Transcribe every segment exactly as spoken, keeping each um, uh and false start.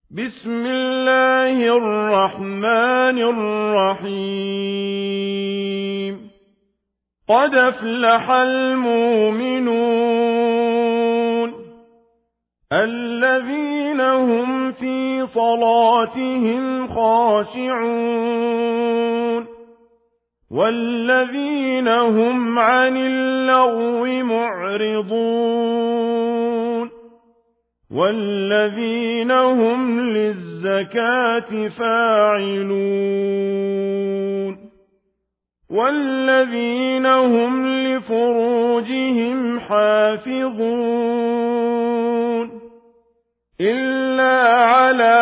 بسم الله الرحمن الرحيم قد أفلح المؤمنون الذين هم في صلاتهم خاشعون والذين هم عن اللغو معرضون والذين هم للزكاة فاعلون والذين هم لفروجهم حافظون إلا على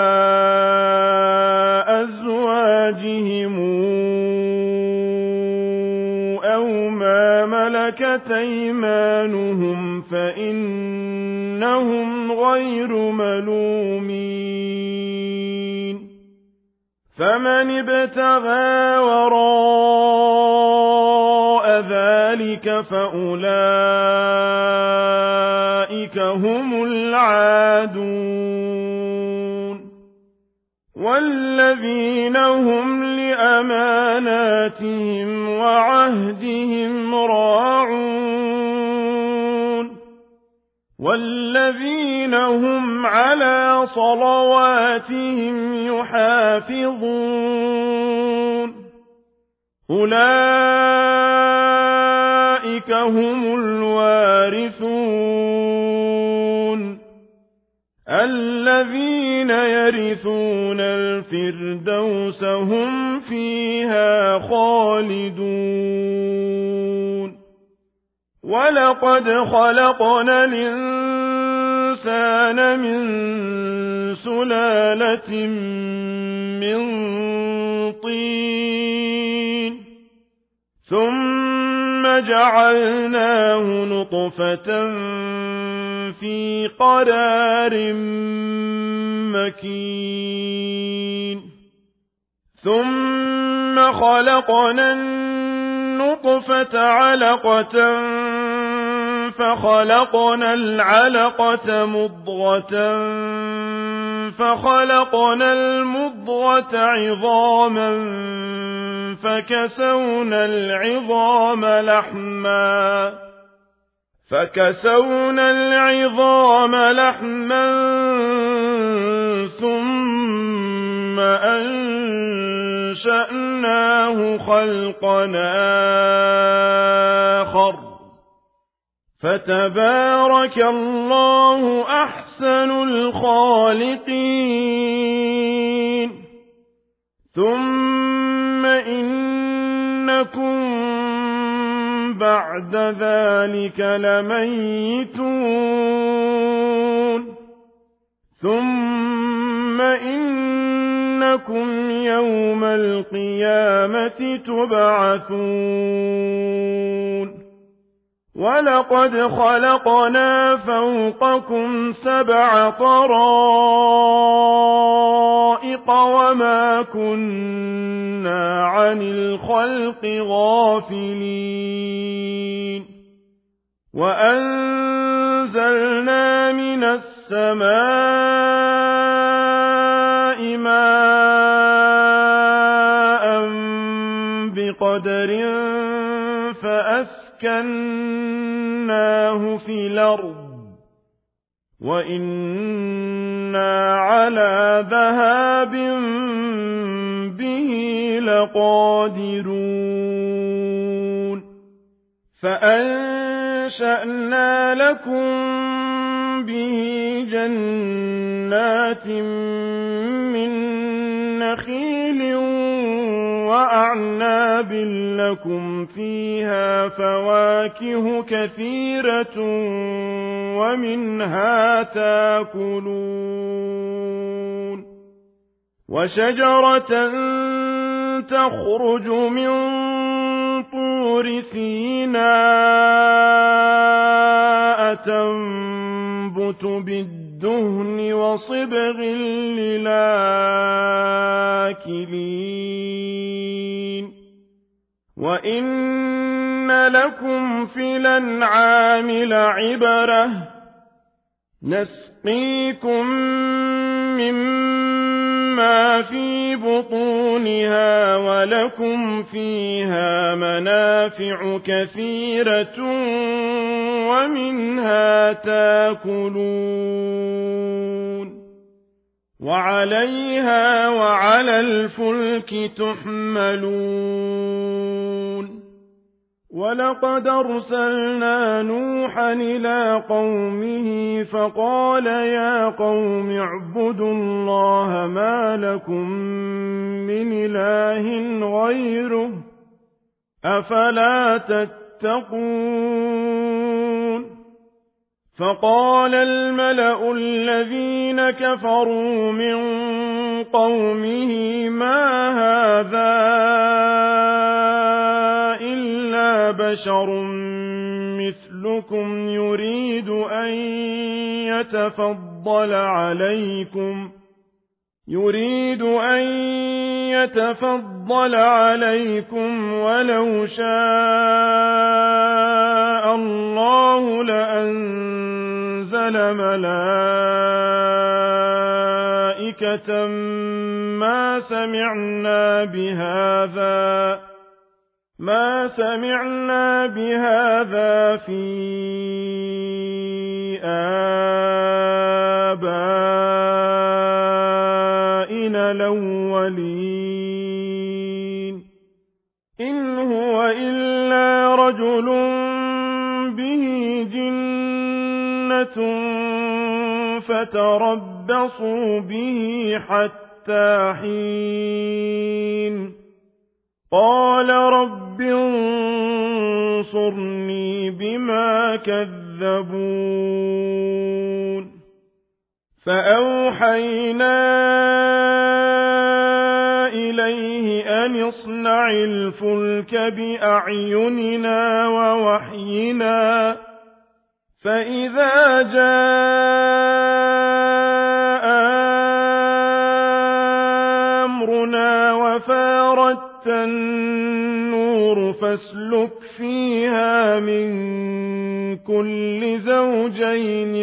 أزواجهم أو ما ملكت أيمانهم فإنهم غير ملومين فمن ابتغى وراء ذلك فأولئك هم العادون والذين هم لأماناتهم وعهدهم راعون والذين هم على صلواتهم يحافظون أولئك هم الوارثون الذين يرثون الفردوس هم فيها خالدون ولقد خلقنا الإنسان من سلالة من طين ثم جعلناه نطفة في قرار مكين ثم خلقنا النطفة علقة فخلقنا العلقة مضغة فخلقنا المضغة عظاما فكسونا العظام لحما فكسونا العظام لحما ثم أنشأناه خلقا آخر فتبارك الله أحسن الخالقين ثم إنكم بعد ذلك لميتون ثم إنكم يوم القيامة تبعثون ولقد خلقنا فوقكم سبع طرائق وما كنا عن الخلق غافلين وأنزلنا من السماء ماء بقدر فأسكناه في الأرض وإنا على ذهاب به لقادرون فأنشأنا لكم به جنات من نخيل وأعناب لكم فيها فواكه كثيرة ومنها تاكلون وشجرة تخرج من طور سيناء تنبت بالدهن وصبغ للآكلين وإن لكم في الأنعام لعبرة نسقيكم مما في بطونها ولكم فيها منافع كثيرة ومنها تاكلون وعليها وعلى الفلك تحملون ولقد أرسلنا نوحا إلى قومه فقال يا قوم اعبدوا الله ما لكم من إله غيره أفلا تتقون فقال الملأ الذين كفروا من قومه ما هذا إلا بشر مثلكم يريد أن يتفضل عليكم يريد أن يتفضل عليكم ولو شاء الله لأنزل ملائكة ما سمعنا بهذا ما سمعنا بهذا في آبائنا الأولين إن هو إلا رجل به جنة فتربصوا به حتى حين قال رب انصرني بما كذبون فأوحينا إليه أن اصنع الفلك بأعيننا ووحينا فإذا جاء أمرنا وفارت النور فاسلك فيها من كل زوجين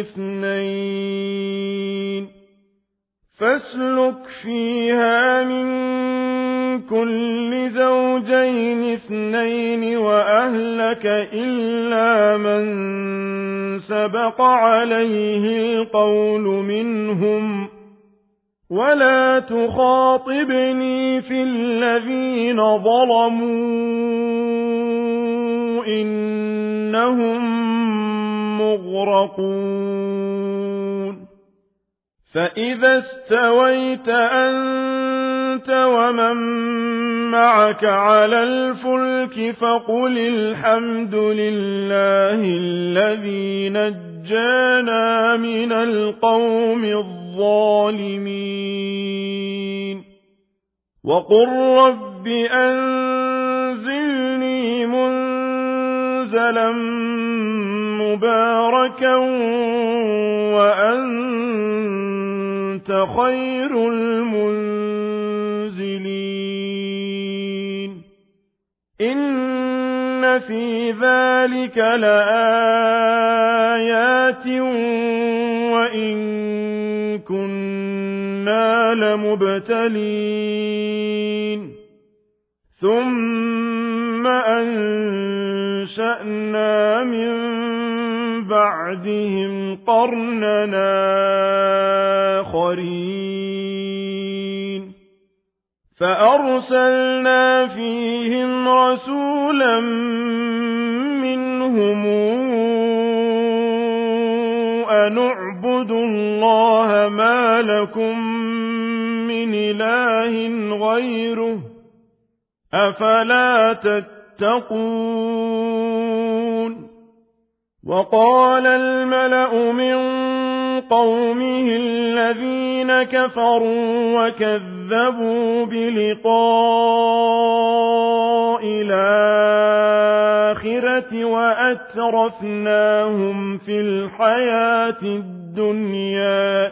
اثنين فاسلك فيها من كل زوجين اثنين وأهلك إلا من سبق عليه القول منهم ولا تخاطبني في الذين ظلموا إنهم مغرقون فإذا استويت أنت ومن معك على الفلك فقل الحمد لله الذي نجانا من القوم الظالمين وقل رب أنزلني منزلا مباركا وأنت خير المنزلين إن في ذلك لآيات وإن كنا لمبتلين ثم أنشأنا من بعدهم قرننا آخرين فأرسلنا فيهم رسولا منهم أن اعبدوا الله ما لكم من إله غيره أفلا تتقون وقال الملأ من قومه الذين كفروا وكذبوا بلقاء الآخرة وأترفناهم في الحياة الدنيا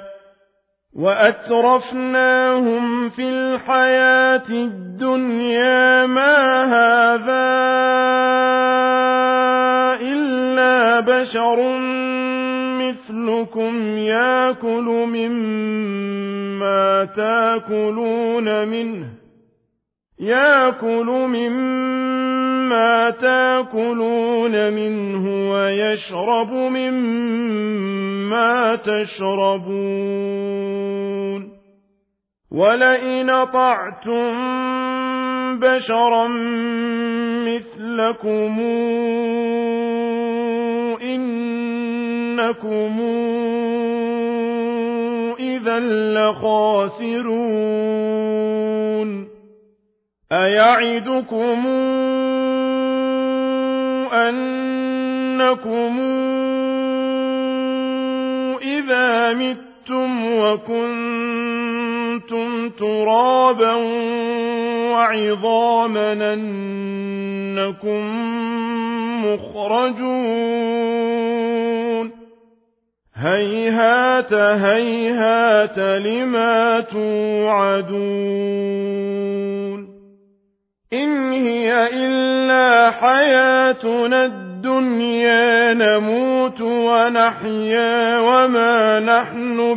وأترفناهم في الحياة الدنيا ما هذا إلا بشر مثلكم يأكل مما مما تاكلون منه يأكل مما تاكلون منه ويشرب مما تشربون ولئن أطعتم بشرا مثلكم إنكم إذا لخاسرون أيعدكم أنكم إذا متم وكنتم ترابا وعظاما أنكم مخرجون هيهات هيهات لما توعدون إن هي إلا حياتنا الدنيا نموت ونحيا وما نحن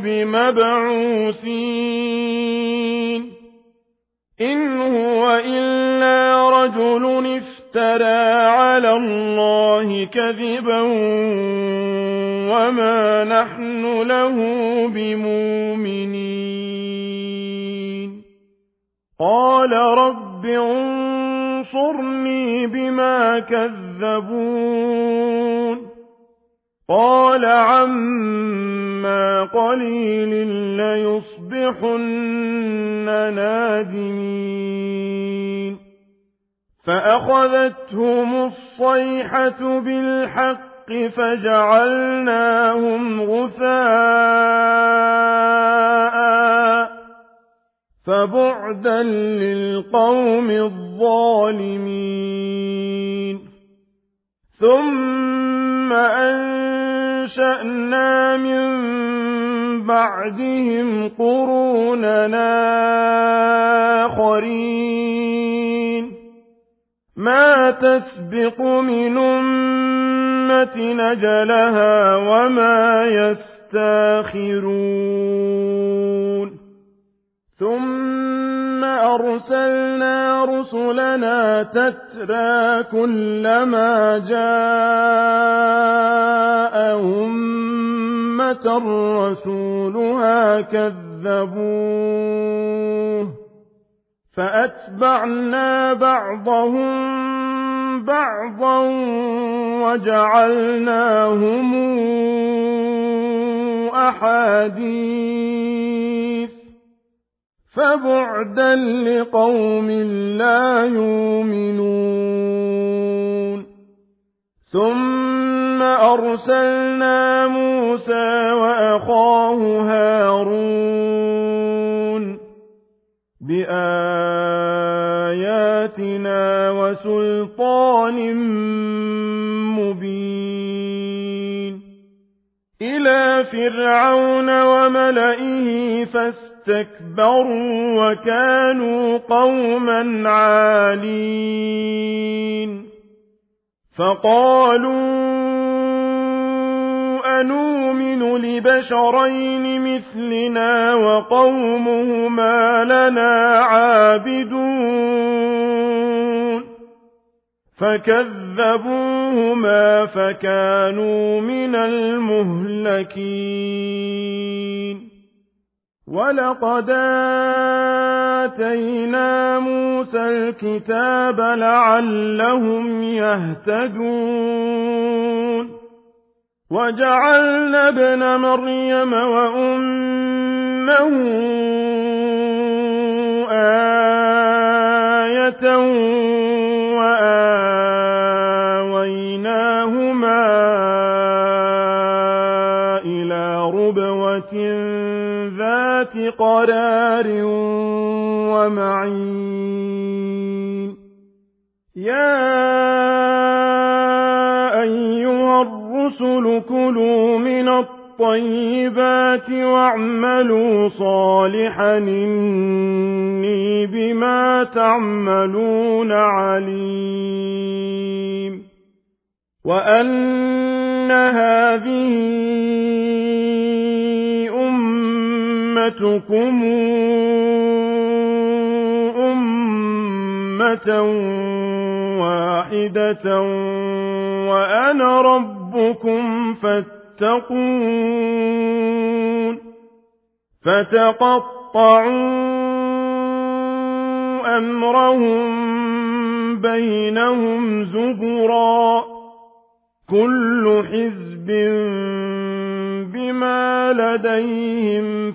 بمبعوثين إن هو إلا رجل افترى على الله كذبا وما نحن له بمؤمنين قال رب انصرني بما كذبون قال عما قليل ليصبحن نادمين فأخذتهم الصيحة بالحق فجعلناهم غثاء فبعدا للقوم الظالمين ثم أنشأنا من بعدهم قروننا آخرين ما تسبق من أمة نجلها وما يستاخرون ثم أرسلنا رسلنا تترى كلما جاء أمة رسولها كذبوه فأتبعنا بعضهم بعضا وجعلناهم أحاديث فبعدا لقوم لا يؤمنون ثم أرسلنا موسى وأخاه هارون بآياتنا وسلطان مبين إلى فرعون وملئه فاستكبروا وكانوا قوما عالين فقالوا أنؤمن لبشرين مثلنا وقومهما لنا عابدون فكذبوهما فكانوا من المهلكين ولقد آتينا موسى الكتاب لعلهم يهتدون وجعلنا ابن مريم وأمه آية وآويناهما إلى ربوة ذات قرار ومعين يا أيها الرسل كلوا من الطيبات واعملوا صالحا إني بما تعملون عليم وأن هذه أمتكم أمة واحدة وأنا ربكم فاتقون فتقطعوا أمرهم بينهم زبرا كل حزب بما لديهم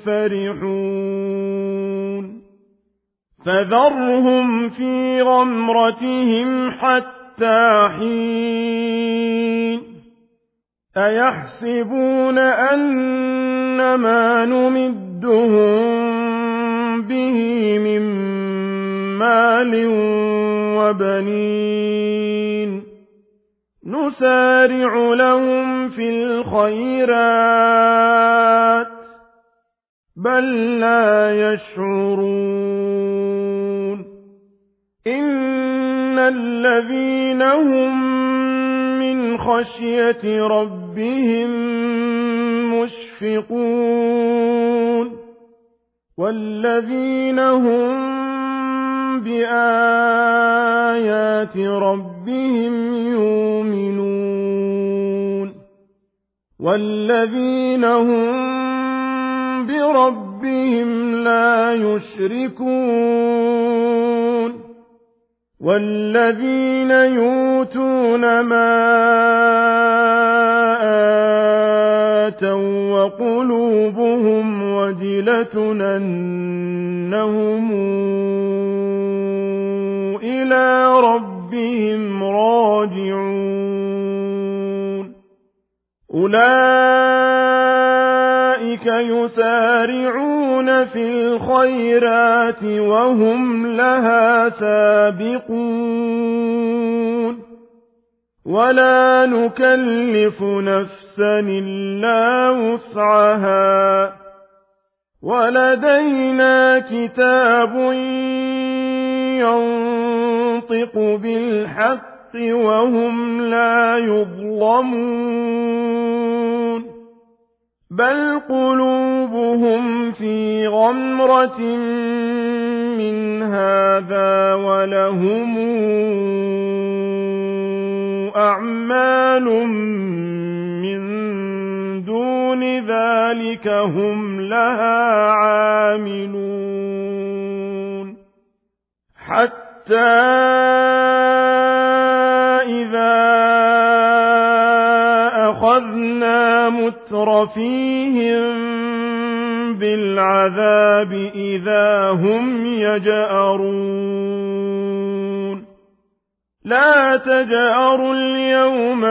فرحون فذرهم في غمرتهم حتى حين أيحسبون أن ما نمدهم به من مال وبنين نسارع لهم في الخيرات بل لا يشعرون إن الذين هم من خشية ربهم مشفقون والذين هم بآيات ربهم يؤمنون والذين هم بربهم لا يشركون والذين يؤتون ما آتوا وقلوبهم وجلة أنهم إلى ربهم راجعون أولئك يسارعون في الخيرات وهم لها سابقون ولا نكلف نفسا إلا وسعها ولدينا كتاب ينطق بالحق وهم لا يظلمون بل قلوبهم في غمرة من هذا ولهم أعمال من دون ذلك هم لها عاملون حتى إذا أخذنا مترفيهم بالعذاب إذا هم يجأرون لا تجأروا اليوم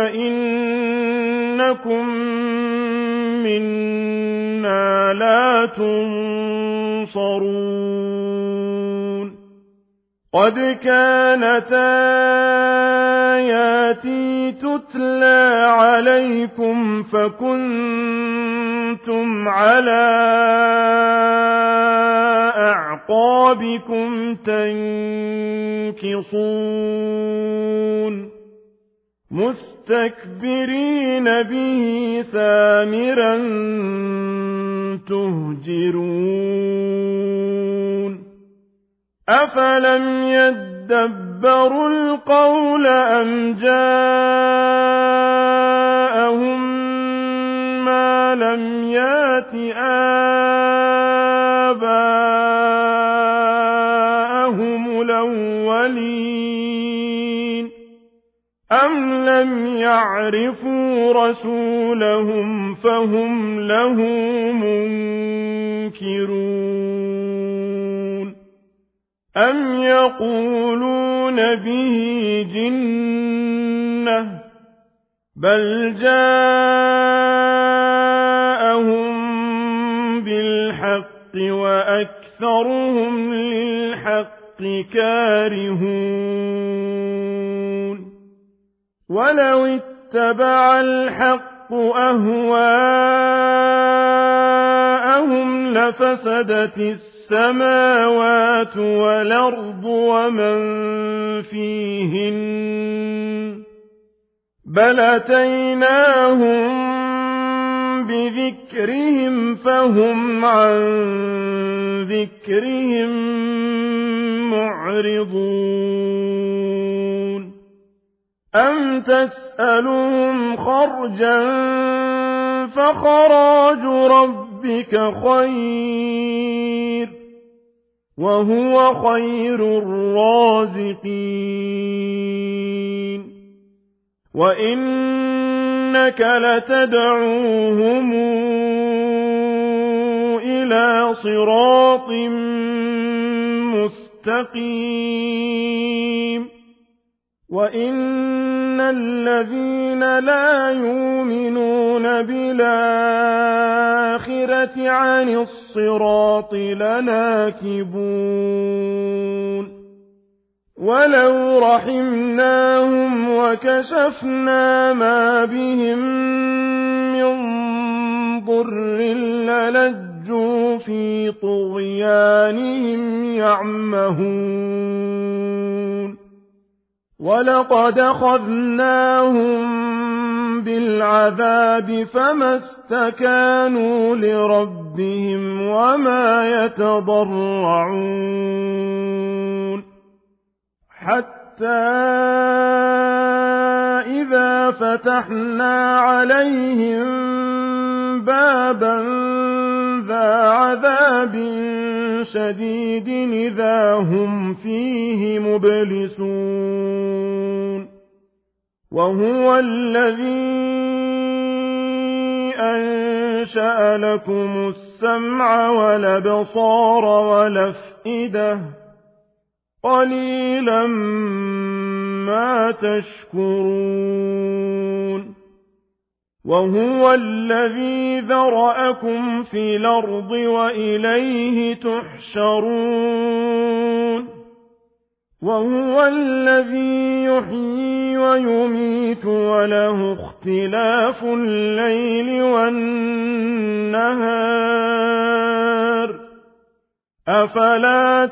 إنكم منا لا تنصرون قد كانت آياتي تتلى عليكم فكنتم على أعقابكم تنكصون مستكبرين به سامرا تهجرون أفلم يدبروا القول أم جاءهم ما لم يات آباءهم الأولين أم لم يعرفوا رسولهم فهم له منكرون أم يقولون به جنة بل جاءهم بالحق وأكثرهم للحق كارهون ولو اتبع الحق أهواءهم لفسدت السماوات والأرض ومن فيهن بل أتيناهم بذكرهم فهم عن ذكرهم معرضون أم تسألهم خرجا فخراج ربك خير وهو خير الرازقين وإنك لتدعوهم إلى صراط مستقيم وإن الذين لا يؤمنون بالآخرة عن الصراط لناكبون ولو رحمناهم وكشفنا ما بهم من ضر للجوا في طغيانهم يعمهون ولقد أخذناهم بالعذاب فما استكانوا لربهم وما يتضرعون حتى إذا فتحنا عليهم بابا ذا عذاب شديد إذا هم فيه مبلسون وهو الذي أنشأ لكم السمع والأبصار والأفئدة قليلا ما تشكرون وهو الذي ذرأكم في الأرض وإليه تحشرون وهو الذي يحيي ويميت وله اختلاف الليل والنهار أفلا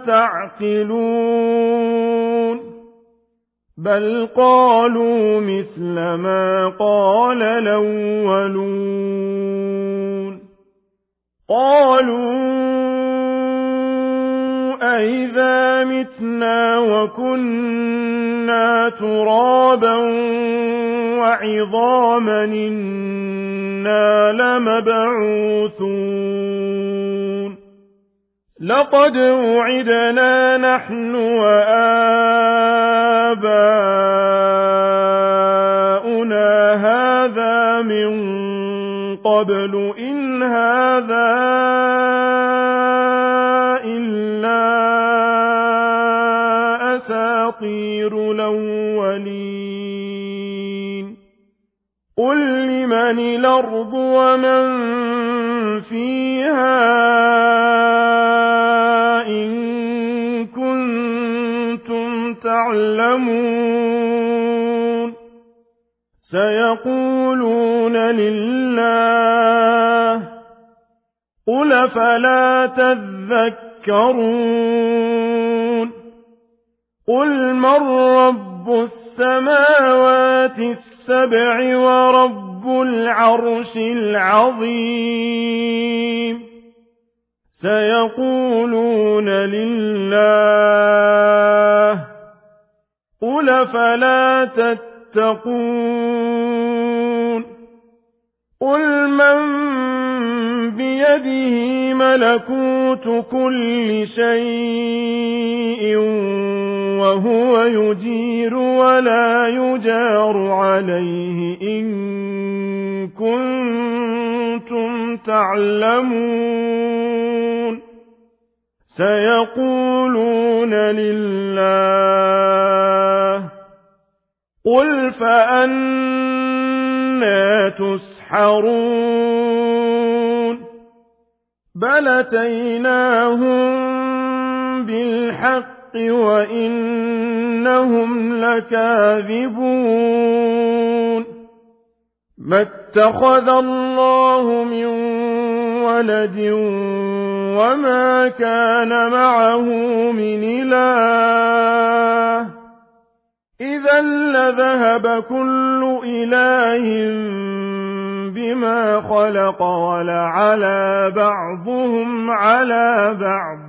تعقلون بل قالوا مثل ما قال الأولون قالوا أئذا متنا وكنا ترابا وعظاما إنا لمبعوثون لقد وعدنا نحن وآباؤنا هذا من قبل إن هذا إلا أساطير الأولين قل لمن الأرض ومن فيها تعلمون سيقولون لله قل فلا تذكرون قل من رب السماوات السبع ورب العرش العظيم سيقولون لله قل فلا تتقون قل من بيده ملكوت كل شيء وهو يجير ولا يجار عليه إن كنتم تعلمون سيقولون لله قل فأنى تسحرون بل أتيناهم بالحق وإنهم لكاذبون ما اتخذ الله من ولد وما كان معه من إله إذا لذهب كل إله بما خلق ولعلى بعضهم على بعض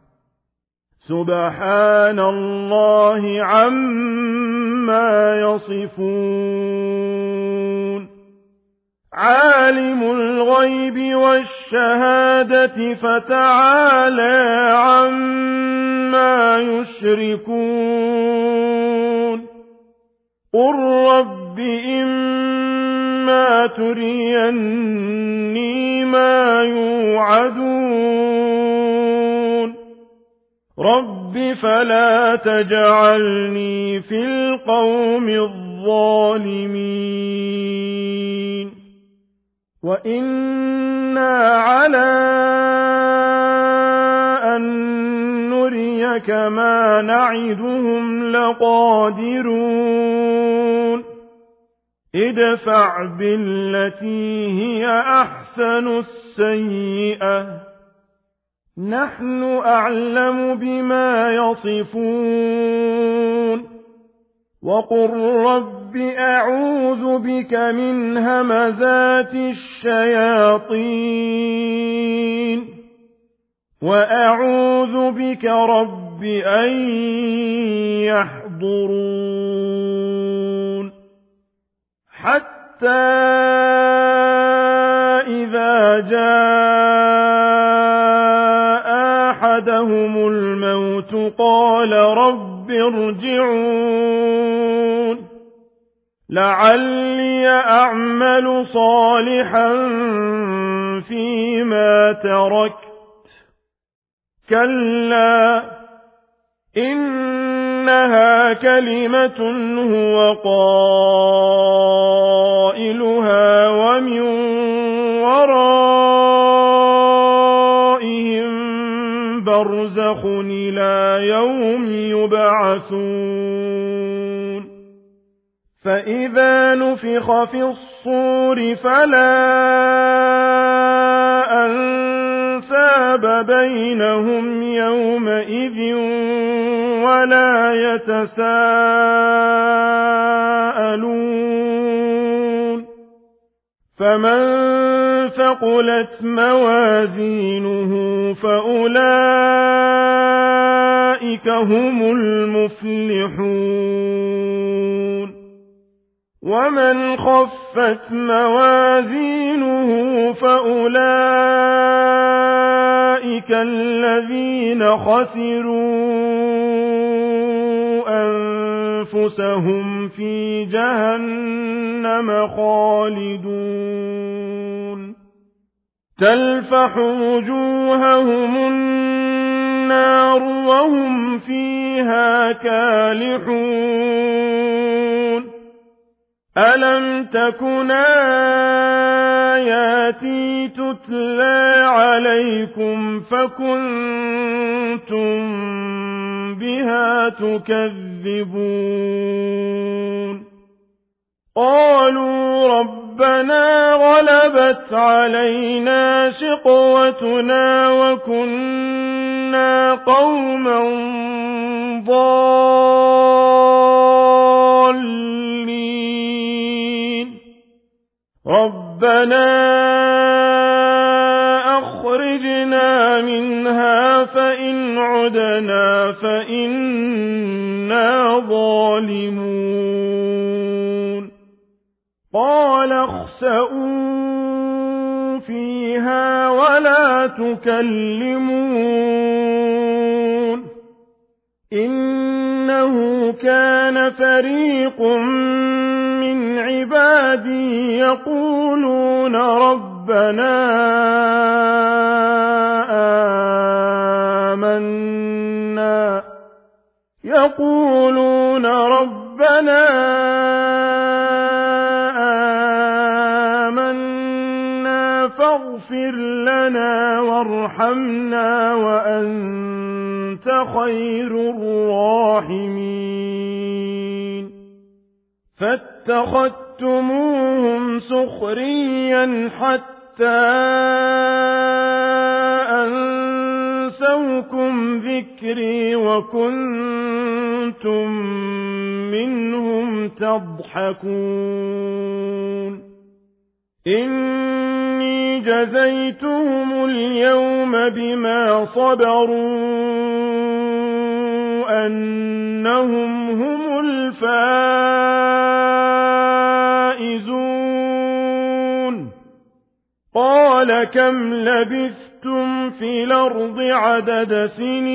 سبحان الله عما يصفون عالم الغيب والشهادة فتعالى عما يشركون قل رب إما تريني ما يوعدون رب فلا تجعلني في القوم الظالمين وإنا على أن نريك ما نعدهم لقادرون ادفع بالتي هي أحسن السيئة نحن أعلم بما يصفون وقل رب أعوذ بك من همزات الشياطين وأعوذ بك رب أن يحضرون حتى إذا جاء أحدهم الموت قال رب ارجعون لعلي أعمل صالحا فيما تركت كلا إنها كلمة هو قائلها ومن ورائهم برزخ إلى يوم يبعثون فإذا نفخ في الصور فلا أنساب بينهم يومئذ ولا يتساءلون فمن ثقلت موازينه فأولئك هم المفلحون ومن خفت موازينه فأولئك الذين خسروا أنفسهم في جهنم خالدون تلفح وجوههم النار وهم فيها كالحون ألم تكن آياتي تتلى عليكم فكنتم بها تكذبون قالوا ربنا غلبت علينا شقوتنا وكنا قوما ضالين ربنا أخرجنا منها فإن عدنا فإنا ظالمون قال اخسئوا فيها ولا تكلمون إنه كان فريق من عبادي يقولون ربنا آمنا يقولون ربنا آمنا فاغفر لنا وارحمنا وأنت خير الراحمين فاتخذتموهم سخريا حتى أنسوكم ذكري وكنتم منهم تضحكون إني جزيتهم اليوم بما صبروا أنهم هم الفائزون قال كم لبثتم في الأرض عدد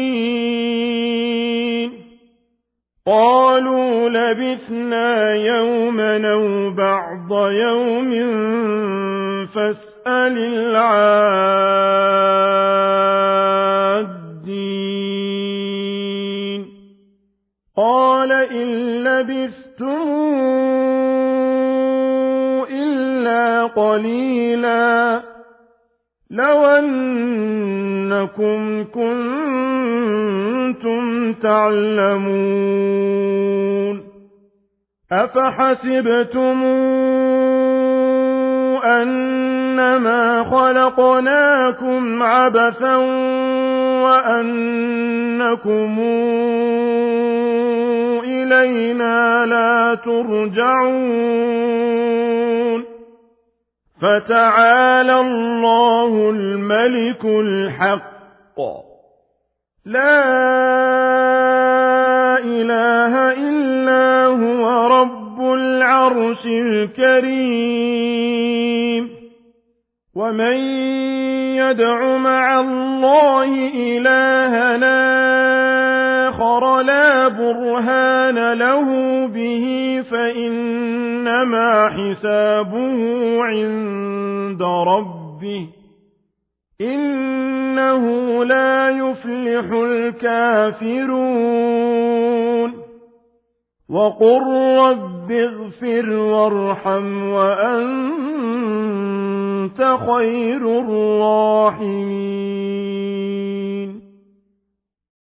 سنين قالوا لبثنا يوما أو بعض يوم فاسأل العادين قال إن لبثتم إلا قليلا لو أنكم كنتم تعلمون أفحسبتم أنما خلقناكم عبثا وأنكم إلينا لا ترجعون فتعالى الله الملك الحق لا إله إلا هو رب العرش الكريم ومن يدع مع الله إلهنا آخر لا برهان له به فإنما حسابه عند ربه إنه لا يفلح الكافرون وقل رب اغفر وارحم وأنت خير الراحمين